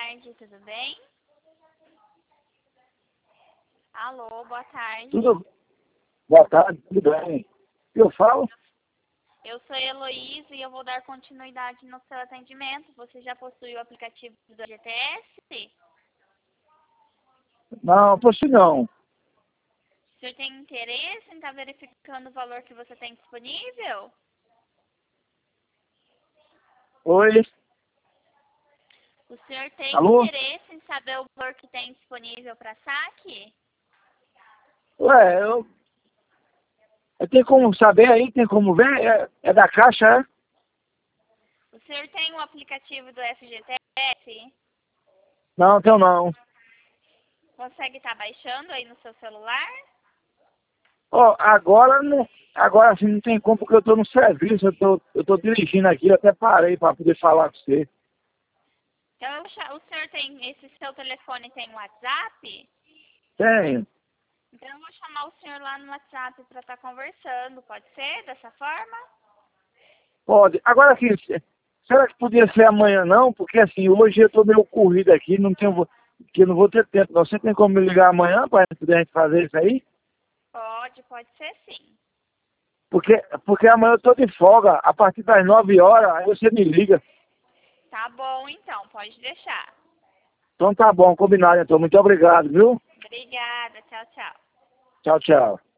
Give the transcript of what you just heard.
tarde, tudo bem? Alô, boa tarde. Tudo. Boa tarde, tudo bem? Eu falo? Eu sou Heloísa e eu vou dar continuidade no seu atendimento. Você já possui o aplicativo do GTS? Não, posso não. O senhor tem interesse em estar verificando o valor que você tem disponível? Oi? O senhor tem Alô? interesse em saber o valor que tem disponível para saque? Ué, eu tenho como saber aí, tem como ver? É da Caixa, é? O senhor tem o aplicativo do FGTS? Não, tenho não. Consegue estar baixando aí no seu celular? Ó, agora não. Agora assim não tem como porque eu tô no serviço, eu tô dirigindo aqui, eu até parei para poder falar com você. Então, o senhor tem, esse seu telefone tem WhatsApp? Tenho. Então, eu vou chamar o senhor lá no WhatsApp para estar conversando. Pode ser dessa forma? Pode. Agora aqui, será que podia ser amanhã não? Porque assim, hoje eu tô meio corrido aqui, não tenho, que eu não vou ter tempo. Você tem como me ligar amanhã para poder a gente fazer isso aí? Pode ser sim. Porque amanhã eu tô de folga, a partir das 9 horas, aí você me liga. Tá bom, então, pode deixar. Então tá bom, combinado então. Muito obrigado, viu? Obrigada, tchau, tchau. Tchau, tchau.